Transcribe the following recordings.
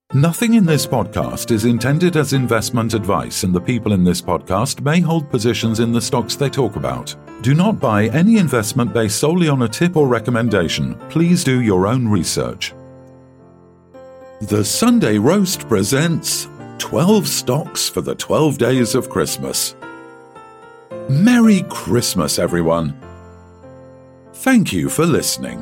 Nothing in this podcast is intended as investment advice, and the people in this podcast may hold positions in the stocks they talk about. Do not buy any investment based solely on a tip or recommendation. Please do your own research. The Sunday Roast presents 12 Stocks for the 12 Days of Christmas. Merry Christmas, everyone. Thank you for listening.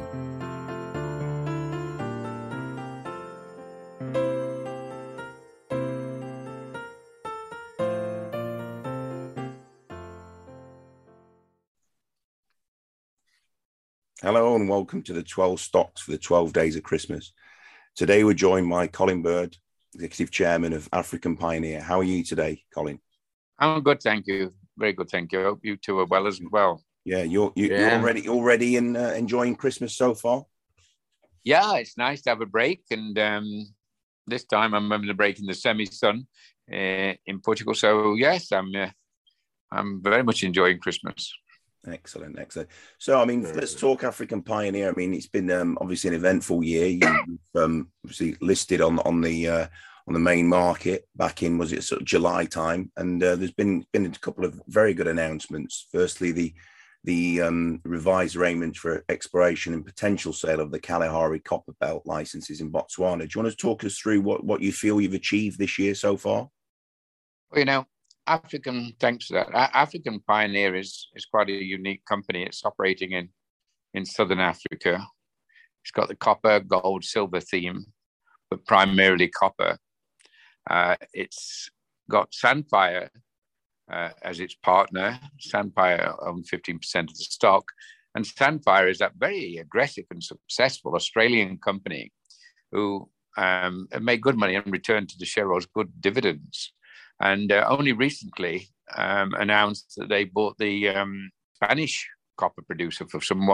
Hello and welcome to the 12 Stocks for the 12 Days of Christmas. Today we're joined by Colin Bird, Executive Chairman of African Pioneer. How are you today, Colin? I'm good, thank you. Very good, thank you. I hope you two are well as well. Yeah, you're already enjoying Christmas so far? Yeah, it's nice to have a break. And this time I'm having a break in the semi-sun in Portugal. So yes, I'm very much enjoying Christmas. Excellent. So, let's talk African Pioneer. It's been obviously an eventful year. You've obviously listed on the main market back in, was it sort of July time? And there's been a couple of very good announcements. Firstly, the revised arrangement for exploration and potential sale of the Kalahari Copper Belt licenses in Botswana. Do you want to talk us through what you feel you've achieved this year so far? Well, thanks for that. African Pioneer is quite a unique company. It's operating in Southern Africa. It's got the copper, gold, silver theme, but primarily copper. It's got Sandfire as its partner. Sandfire owns 15% of the stock. And Sandfire is that very aggressive and successful Australian company who made good money and returned to the shareholders good dividends. And only recently announced that they bought the Spanish copper producer for some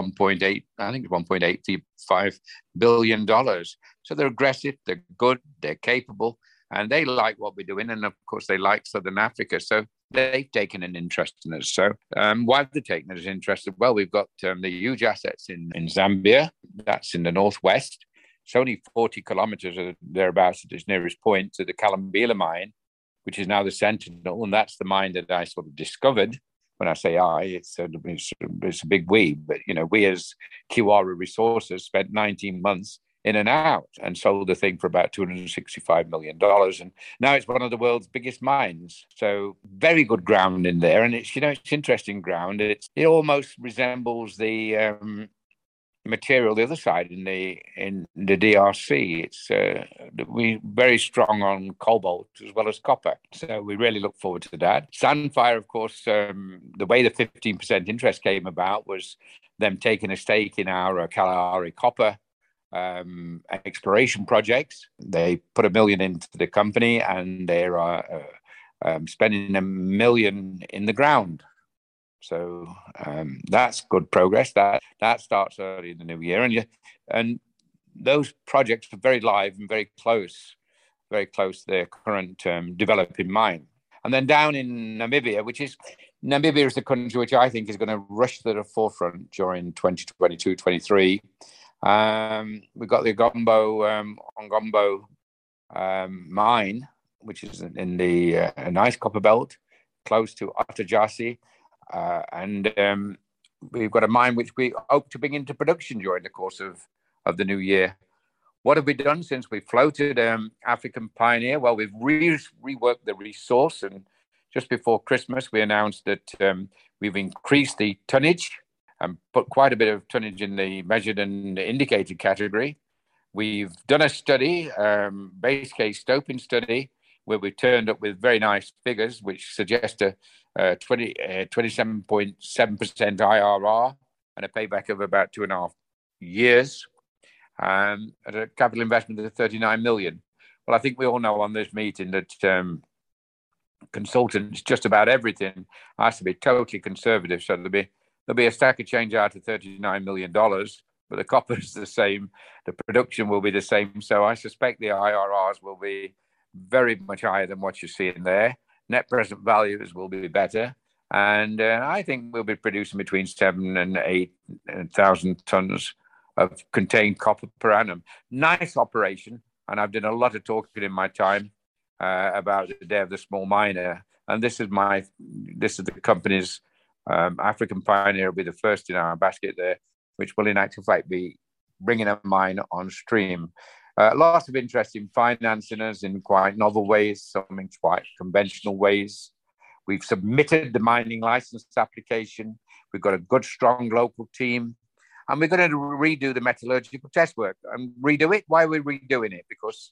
$1.85 billion. So they're aggressive, they're good, they're capable, and they like what we're doing. And of course, they like Southern Africa. So they've taken an interest in us. So why have they taken us interested? Well, we've got the huge assets in Zambia. That's in the northwest. It's only 40 kilometers or thereabouts at its nearest point to the Kalambila mine, which is now the Sentinel, and that's the mine that I sort of discovered. When I say it's a big we, but we as Kiwara Resources spent 19 months in and out and sold the thing for about $265 million. And now it's one of the world's biggest mines. So very good ground in there. And it's interesting ground. It almost resembles the material the other side in the DRC. It's we very strong on cobalt as well as copper, so we really look forward to that. Sandfire, of course, the way the 15% interest came about was them taking a stake in our Kalahari copper exploration projects. They put $1 million into the company, and they are spending $1 million in the ground. So that's good progress. That starts early in the new year, and those projects are very live and very close to their current developing mine. And then down in Namibia, Namibia is the country which I think is going to rush to the forefront during 2022-23. We've got the Ongombo mine, which is in the a nice copper belt close to Otajasi. And we've got a mine which we hope to bring into production during the course of the new year. What have we done since we floated African Pioneer? Well, we've reworked the resource, and just before Christmas, we announced that we've increased the tonnage and put quite a bit of tonnage in the measured and indicated category. We've done a study, base case stoping study, where we turned up with very nice figures, which suggest a 27.7% IRR and a payback of about 2.5 years, at a capital investment of $39 million. Well, I think we all know on this meeting that consultants, just about everything has to be totally conservative. So there'll be a stack of change out of $39 million, but the copper is the same, the production will be the same. So I suspect the IRRs will be very much higher than what you're seeing there. Net present values will be better. And I think we'll be producing between 7,000 and 8,000 tons of contained copper per annum. Nice operation, and I've done a lot of talking in my time about the Day of the Small Miner. And this is the company's African Pioneer will be the first in our basket there, which will in actual fact be bringing a mine on stream. Lots of interest in financing us in quite novel ways, some in quite conventional ways. We've submitted the mining license application. We've got a good, strong local team. And we're going to redo the metallurgical test work and redo it. Why are we redoing it? Because,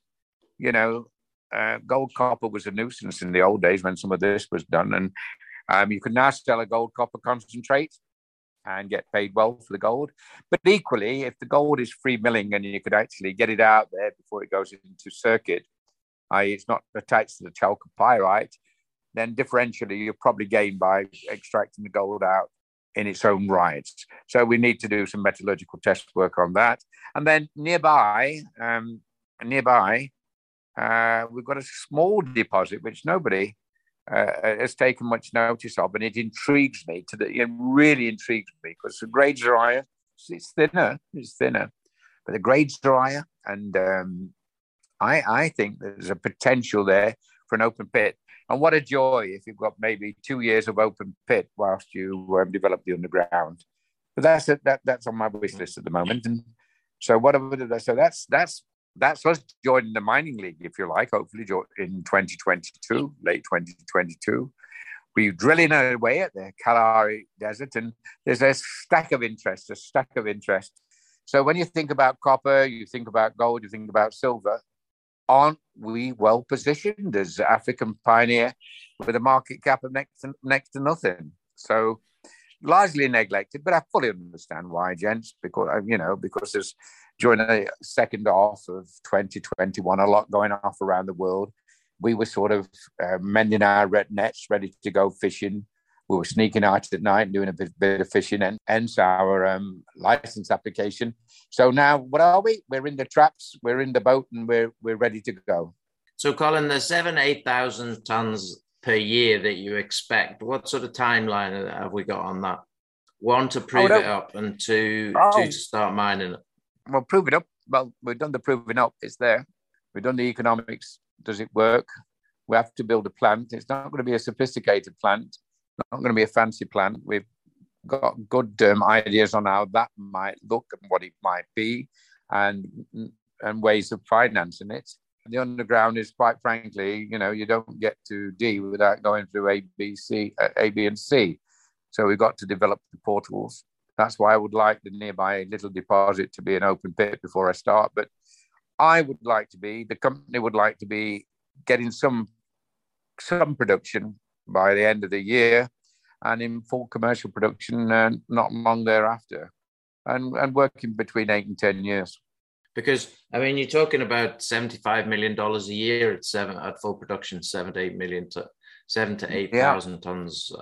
gold copper was a nuisance in the old days when some of this was done. And you can now sell a gold copper concentrate and get paid well for the gold. But equally, if the gold is free milling and you could actually get it out there before it goes into circuit, i.e. it's not attached to the chalcopyrite, then differentially you'll probably gain by extracting the gold out in its own right. So we need to do some metallurgical test work on that. And then nearby, we've got a small deposit which nobody has taken much notice of, and it intrigues me. It really intrigues me because the grades are higher. It's thinner, but the grades are higher, and I think there's a potential there for an open pit. And what a joy if you've got maybe 2 years of open pit whilst you develop the underground. But that's on my wish list at the moment. And so that's us joining the mining league, if you like, hopefully in 2022, late 2022. We're drilling away at the Kalahari Desert, and there's a stack of interest. So when you think about copper, you think about gold, you think about silver, aren't we well positioned as African Pioneer with a market cap of next to nothing? So largely neglected, but I fully understand why, gents, because there's during the second half of 2021, a lot going off around the world. We were sort of mending our red nets, ready to go fishing. We were sneaking out at night, doing a bit of fishing, and hence our license application. So now, what are we? We're in the traps, we're in the boat, and we're ready to go. So, Colin, the 8,000 tons per year that you expect, what sort of timeline have we got on that? One, to prove it up, and two, to start mining it. Well, prove it up. Well, we've done the proving up. It's there. We've done the economics. Does it work? We have to build a plant. It's not going to be a sophisticated plant. Not going to be a fancy plant. We've got good ideas on how that might look and what it might be, and ways of financing it. The underground is, quite frankly, you don't get to D without going through A, B, and C. So we've got to develop the portals. That's why I would like the nearby little deposit to be an open pit before I start. But the company would like to be getting some production by the end of the year and in full commercial production not long thereafter, and working between 8 and 10 years. Because, you're talking about $75 million a year at full production, 7 to 8,000 tons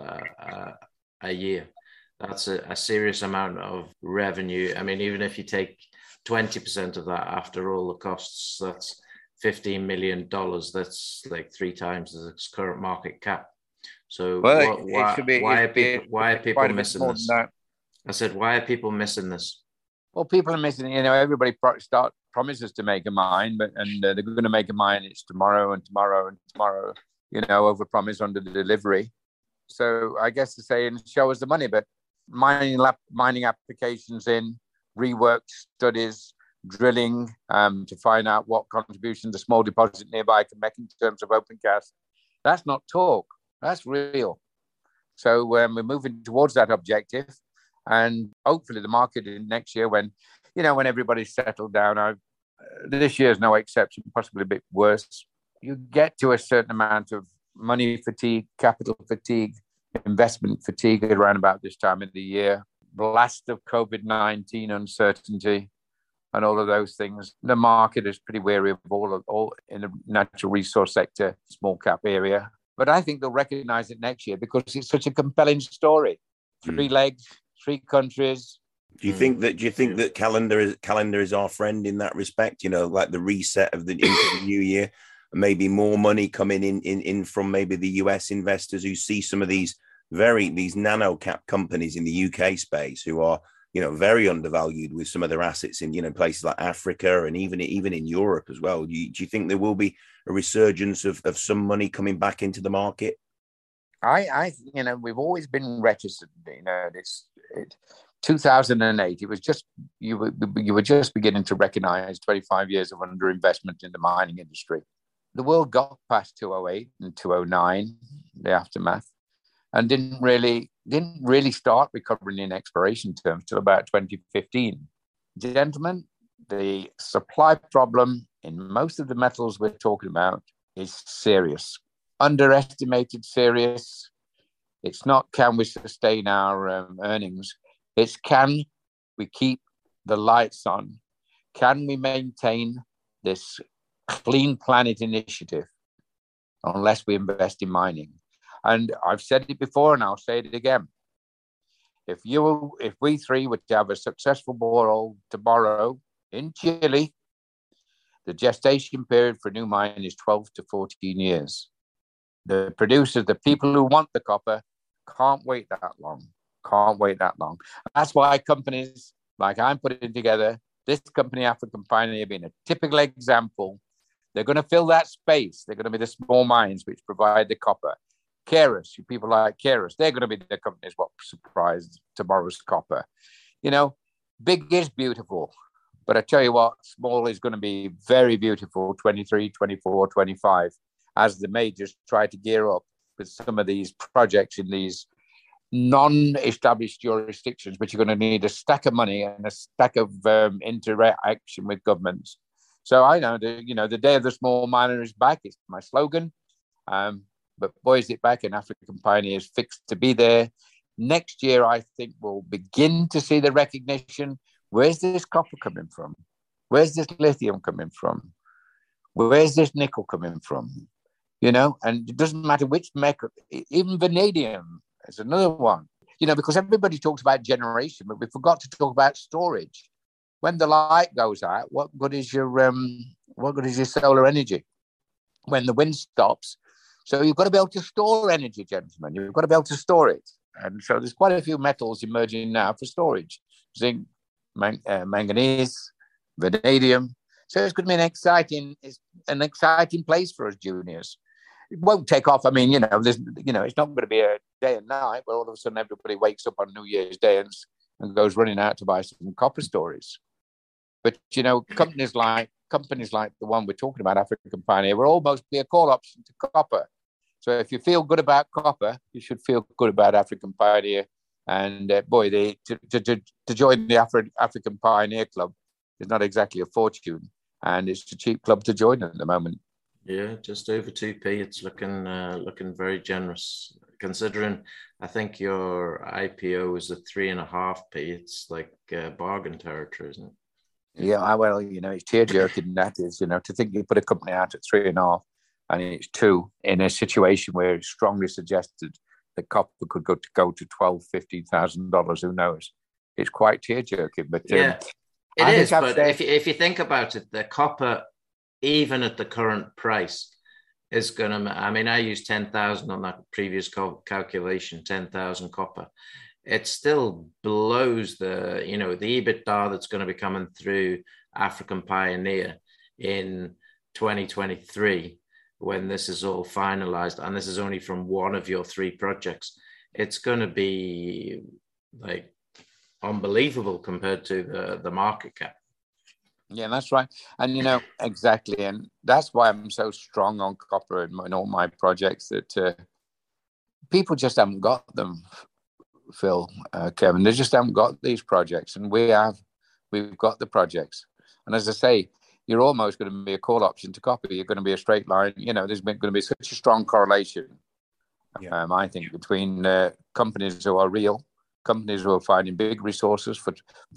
a year. That's a serious amount of revenue. Even if you take 20% of that after all the costs, that's $15 million. That's like 3 times the current market cap. So why are people missing this? I said, why are people missing this? Well, people are missing, everybody promises to make a mine, and they're going to make a mine. It's tomorrow and tomorrow and tomorrow, over promise under the delivery. So I guess the saying, show us the money, but mining applications in, rework studies, drilling to find out what contribution the small deposit nearby can make in terms of open cast. That's not talk. That's real. So we're moving towards that objective, and hopefully the market in next year, when everybody's settled down. This year is no exception, possibly a bit worse. You get to a certain amount of money fatigue, capital fatigue, investment fatigue around about this time of the year. Blast of COVID-19 uncertainty and all of those things. The market is pretty wary of all in the natural resource sector, small cap area. But I think they'll recognize it next year because it's such a compelling story. 3 legs, 3 countries. Do you think that calendar is our friend in that respect? Like the reset of into the new year, maybe more money coming in from maybe the US investors who see some of these nano cap companies in the UK space who are very undervalued with some of their assets in, places like Africa and even in Europe as well. Do you think there will be a resurgence of some money coming back into the market? We've always been reticent. 2008, it was just you were just beginning to recognize 25 years of underinvestment in the mining industry. The world got past 2008 and 2009, the aftermath, and didn't really start recovering in exploration terms till about 2015. Gentlemen, the supply problem in most of the metals we're talking about is serious, underestimated serious. It's not can we sustain our earnings. It's can we keep the lights on? Can we maintain this clean planet initiative unless we invest in mining? And I've said it before and I'll say it again. If we three were to have a successful borehole tomorrow in Chile, the gestation period for a new mine is 12 to 14 years. The producers, the people who want the copper, can't wait that long. That's why companies like I'm putting together, this company, African Pioneer, being a typical example, they're going to fill that space. They're going to be the small mines which provide the copper. Keras, people like Keras, they're going to be the companies what surprise tomorrow's copper. Big is beautiful, but I tell you what, small is going to be very beautiful 23, 24, 25, as the majors try to gear up with some of these projects in these non-established jurisdictions, which are going to need a stack of money and a stack of interaction with governments. So I know the day of the small miner is back. It's my slogan. But boy, is it back, and African Pioneer is fixed to be there. Next year, I think we'll begin to see the recognition. Where's this copper coming from? Where's this lithium coming from? Where's this nickel coming from? And it doesn't matter which metal, even vanadium is another one. Because everybody talks about generation, but we forgot to talk about storage. When the light goes out, what good is your solar energy? When the wind stops, so you've got to be able to store energy, gentlemen. You've got to be able to store it. And so there's quite a few metals emerging now for storage. Zinc, manganese, vanadium. So it's going to be an exciting place for us juniors. It won't take off. I mean, it's not going to be a day and night where all of a sudden everybody wakes up on New Year's Day and goes running out to buy some copper stories. But, companies like the one we're talking about, African Pioneer, will almost be a call option to copper. So if you feel good about copper, you should feel good about African Pioneer. And to join the African Pioneer Club is not exactly a fortune, and it's a cheap club to join at the moment. Yeah, just over 2p. It's looking very generous, considering I think your IPO was at 3.5p. It's like bargain territory, isn't it? Yeah, well, it's tear-jerking, that is, to think you put a company out at 3.5 and it's 2 in a situation where it's strongly suggested that copper could go to $12,000, $15,000, who knows? It's quite tear-jerking, but yeah, it is. But if you think about it, the copper, even at the current price, is going to, I used 10,000 on that previous calculation, 10,000 copper. It still blows the EBITDA that's going to be coming through African Pioneer in 2023 when this is all finalized. And this is only from one of your 3 projects. It's going to be like unbelievable compared to the market cap. Yeah, that's right. And, exactly. And that's why I'm so strong on copper in all my projects, that people just haven't got them, Phil, Kevin. They just haven't got these projects. And we've got the projects. And as I say, you're almost going to be a call option to copper. You're going to be a straight line. There's going to be such a strong correlation, I think, between companies who are real, companies who are finding big resources for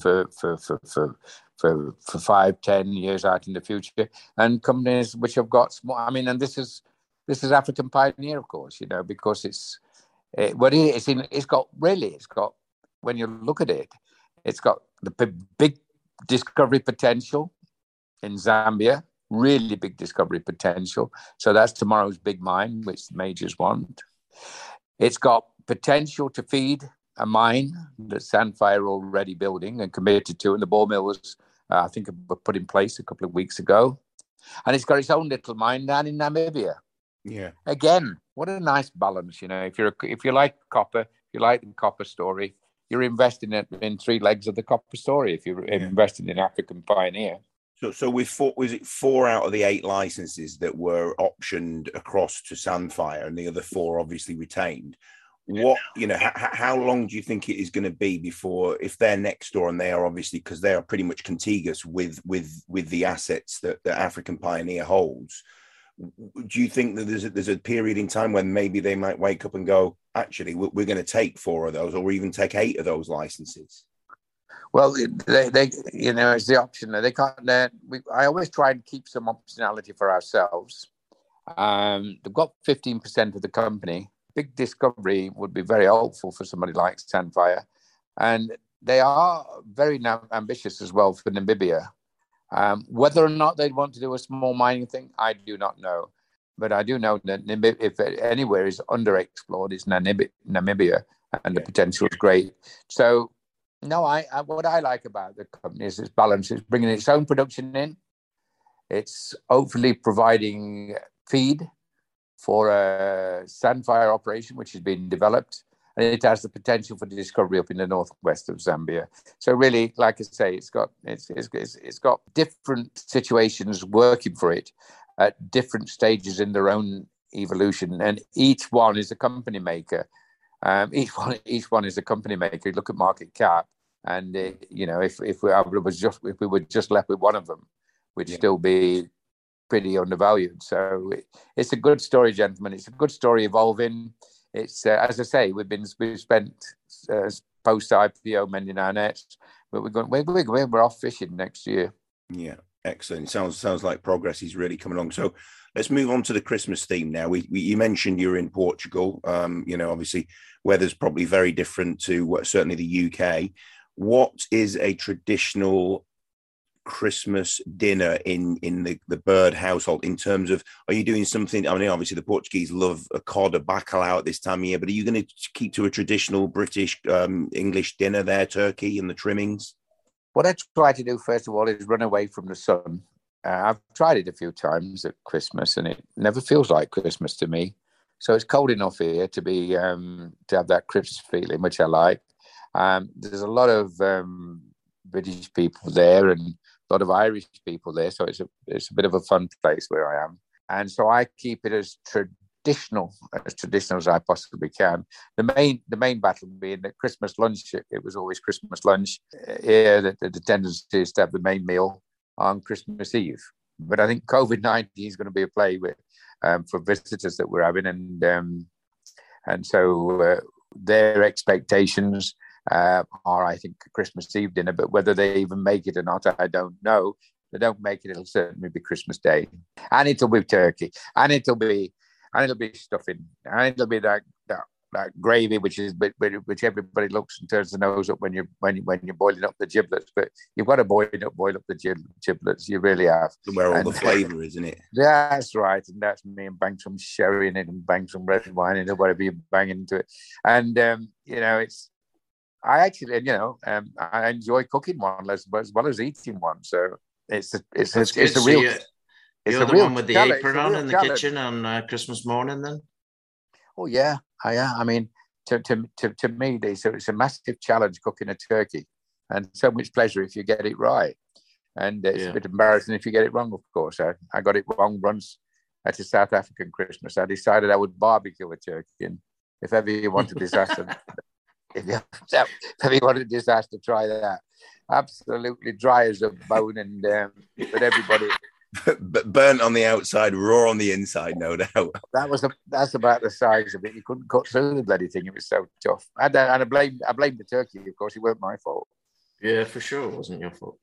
5-10 years out in the future, and companies which have got small. And this is African Pioneer, of course, because it's got when you look at it, it's got the big discovery potential in Zambia, really big discovery potential. So that's tomorrow's big mine, which the majors want. It's got potential to feed a mine that Sandfire are already building and committed to, and the ball mill was, I think, put in place a couple of weeks ago. And it's got its own little mine down in Namibia. Yeah. Again, what a nice balance, you know. If you like copper, if you like the copper story, you're investing in three legs of the copper story. If you're investing in African Pioneer. So was it 4 out of the 8 licenses that were optioned across to Sandfire, and the other 4 obviously retained? What, you know, how long do you think it is going to be before, if they're next door, and they are obviously, because they are pretty much contiguous with the assets that African Pioneer holds, do you think that there's a period in time when maybe they might wake up and go, actually, we're going to take 4 of those, or even take 8 of those licenses? Well, they you know, it's the option. They can't. I always try and keep some optionality for ourselves. They've got 15% of the company. Big discovery would be very helpful for somebody like Sandfire, and they are very ambitious as well for Namibia. Whether or not they'd want to do a small mining thing, I do not know. But I do know that if anywhere is underexplored, it's Namibia, and the potential is great. So, no, what I like about the company is its balance. It's bringing its own production in. It's hopefully providing feed for a Sandfire operation, which has been developed, and it has the potential for discovery up in the northwest of Zambia. So really, like I say, it's got different situations working for it at different stages in their own evolution, and each one is a company maker. Each one is a company maker. You look at market cap, and you know, if we were just left with one of them, we'd still be pretty undervalued. So it's a good story, gentlemen. It's a good story evolving. It's as I say, we've spent post IPO mending our nets, but we're off fishing next year. Yeah, excellent. Sounds like progress is really coming along. So let's move on to the Christmas theme now. You mentioned you're in Portugal. You know, obviously weather's probably very different to certainly the UK. What is a traditional Christmas dinner in the Bird household, in terms of, are you doing something? I mean, obviously the Portuguese love a cod, a bacalhau at this time of year, but are you going to keep to a traditional British English dinner there, turkey and the trimmings? What I try to do first of all is run away from the sun. I've tried it a few times at Christmas, and it never feels like Christmas to me. So it's cold enough here to be to have that Christmas feeling, which I like. There's a lot of British people there and a lot of Irish people there, so it's a bit of a fun place where I am, and so I keep it as traditional as I possibly can. The main battle being that Christmas lunch, it was always Christmas lunch here. The tendency is to have the main meal on Christmas Eve, but I think COVID-19 is going to be a play with for visitors that we're having, and so their expectations are, I think, Christmas Eve dinner, but whether they even make it or not, I don't know. If they don't make it, it'll certainly be Christmas Day, and it'll be turkey, and it'll be stuffing, and it'll be that gravy, which everybody looks and turns the nose up when you're boiling up the giblets. But you've got to boil up the giblets. You really have. Where all the flavour is, isn't it? That's right, and that's me, and bang some sherry in it, and bang some red wine in it, whatever you bang into it, and you know, I actually, you know, I enjoy cooking one as well as eating one. So it's a real. You're the one with the apron on in the kitchen on Christmas morning, then? Oh yeah, I mean, to me, it's a massive challenge cooking a turkey, and so much pleasure if you get it right, and it's a bit embarrassing if you get it wrong. Of course, I got it wrong once at a South African Christmas. I decided I would barbecue a turkey, and if ever you want a disaster. If you want a disaster, try that. Absolutely dry as a bone, and but everybody burnt on the outside, raw on the inside, no doubt. That's about the size of it. You couldn't cut through the bloody thing; it was so tough. And I blame the turkey. Of course, it weren't my fault. Yeah, for sure, it wasn't your fault.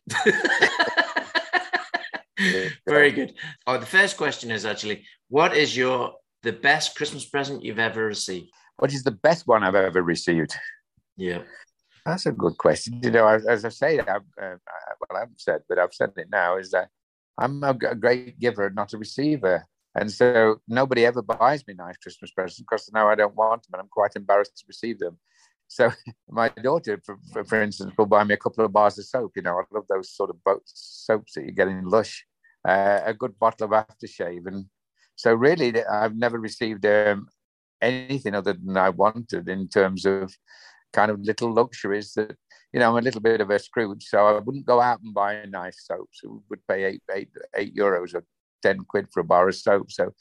Very good. Oh, the first question is actually, what is the best Christmas present you've ever received? What is the best one I've ever received? Yeah, that's a good question. You know, as I say, I haven't said, but I've said it now, is that I'm a great giver, not a receiver. And so nobody ever buys me nice Christmas presents because now I don't want them, and I'm quite embarrassed to receive them. So my daughter, for instance, will buy me a couple of bars of soap. You know, I love those sort of soaps that you get in Lush, a good bottle of aftershave. And so really, I've never received anything other than I wanted in terms of kind of little luxuries that, you know, I'm a little bit of a Scrooge. So I wouldn't go out and buy a nice soap. So we would pay eight euros or 10 quid for a bar of soap. So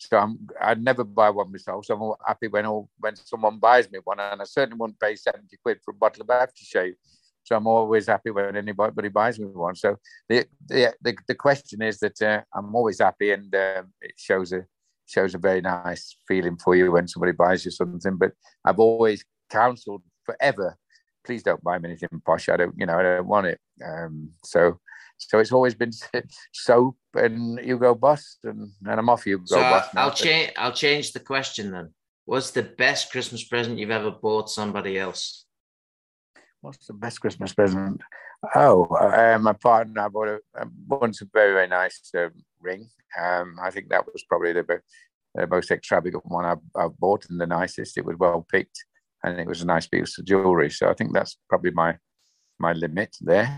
I'd never buy one myself. So I'm happy when someone buys me one, and I certainly wouldn't pay 70 quid for a bottle of aftershave. So I'm always happy when anybody buys me one. So the question is that I'm always happy, and it shows a very nice feeling for you when somebody buys you something. But I've always counseled forever, please don't buy me anything posh. I don't want it. So it's always been soap and Hugo Boss, and I'm off Hugo Boss now. I'll change the question then. What's the best Christmas present you've ever bought somebody else? What's the best Christmas present? Oh, my partner, I bought once a very, very nice ring. I think that was probably the most extravagant one I've bought, and the nicest. It was well picked, and it was a nice piece of jewelry. So I think that's probably my limit there.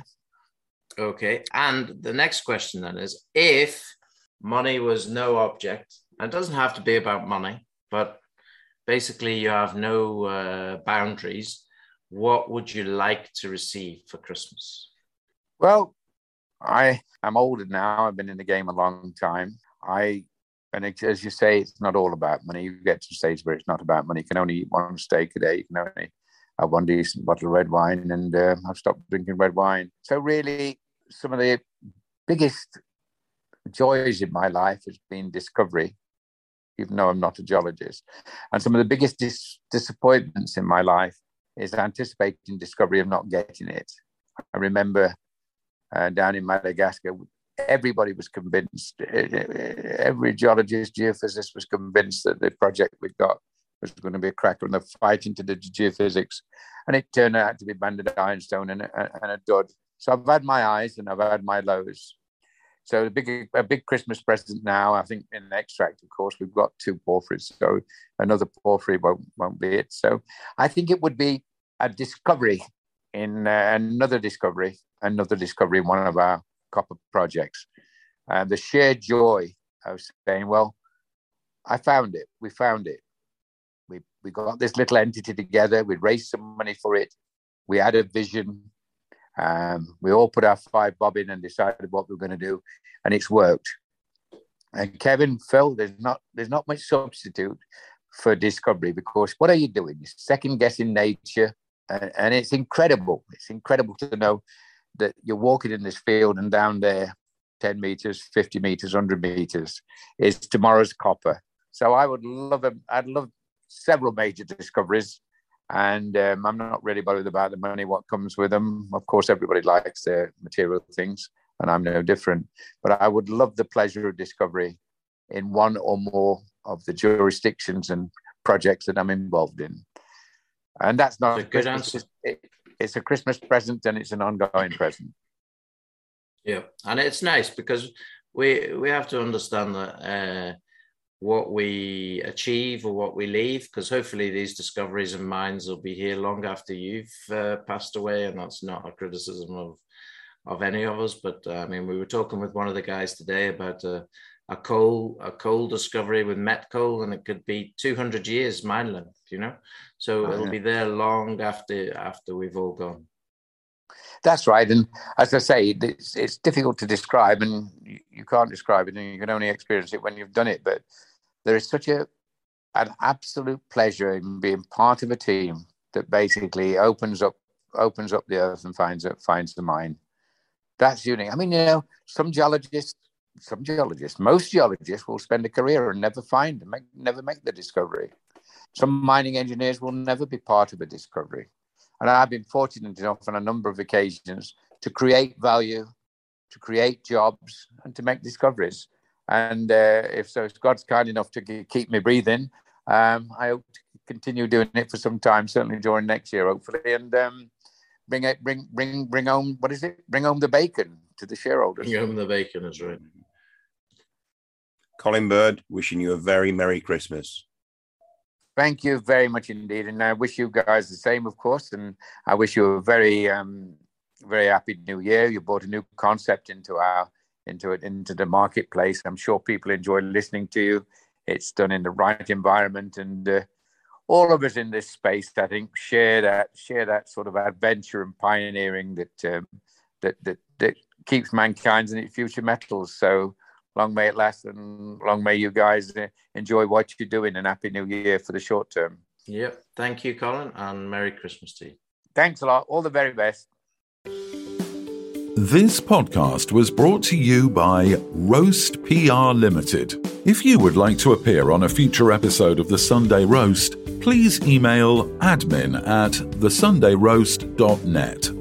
Okay. And the next question then is, if money was no object, and it doesn't have to be about money, but basically you have no boundaries, what would you like to receive for Christmas? Well, I'm older now. I've been in the game a long time. And as you say, it's not all about money. You get to a stage where it's not about money. You can only eat one steak a day. You can only have one decent bottle of red wine, and I've stopped drinking red wine. So really, some of the biggest joys in my life has been discovery, even though I'm not a geologist. And some of the biggest disappointments in my life is anticipating discovery of not getting it. I remember down in Madagascar, everybody was convinced, every geologist, geophysicist was convinced that the project we got was going to be a cracker, and they're fighting to the geophysics. And it turned out to be banded ironstone and a dud. So I've had my highs and I've had my lows. So a big Christmas present now, I think in Extract, of course, we've got 2 porphyries. So another porphyry won't be it. So I think it would be a discovery in another discovery in one of our copper projects. The sheer joy of saying, well, I found it. We found it. We got this little entity together. We raised some money for it. We had a vision. We all put our 5 bob in and decided what we were going to do, and it's worked. And Kevin, Phil, there's not much substitute for discovery, because what are you doing? You're second guessing nature, and it's incredible. It's incredible to know that you're walking in this field, and down there, 10 meters, 50 meters, 100 meters is tomorrow's copper. So I'd love several major discoveries. And I'm not really bothered about the money, what comes with them. Of course, everybody likes their material things, and I'm no different. But I would love the pleasure of discovery in one or more of the jurisdictions and projects that I'm involved in. And that's not a good answer. It's a Christmas present, and it's an ongoing present. Yeah, and it's nice because we have to understand that what we achieve or what we leave, because hopefully these discoveries and mines will be here long after you've passed away, and that's not a criticism of any of us. But I mean, we were talking with one of the guys today about a coal discovery with met coal, and it could be 200 years mine length, so it'll be there long after we've all gone. That's right. And as I say, it's difficult to describe, and you can't describe it, and you can only experience it when you've done it. But there is such an absolute pleasure in being part of a team that basically opens up the earth and finds the mine. That's unique. I mean, most geologists will spend a career and never make the discovery. Some mining engineers will never be part of a discovery. And I've been fortunate enough on a number of occasions to create value, to create jobs, and to make discoveries. And if God's kind enough to keep me breathing, I hope to continue doing it for some time, certainly during next year, hopefully, and bring home, what is it? Bring home the bacon to the shareholders. Bring home the bacon, that's right. Colin Bird, wishing you a very Merry Christmas. Thank you very much indeed, and I wish you guys the same, of course. And I wish you a very, very happy New Year. You brought a new concept into the marketplace. I'm sure people enjoy listening to you. It's done in the right environment, and all of us in this space, I think, share that sort of adventure and pioneering that keeps mankind in its future metals. So long may it last, and long may you guys enjoy what you're doing, and Happy New Year for the short term. Yep. Thank you, Colin, and Merry Christmas to you. Thanks a lot. All the very best. This podcast was brought to you by Roast PR Limited. If you would like to appear on a future episode of The Sunday Roast, please email admin@thesundayroast.net.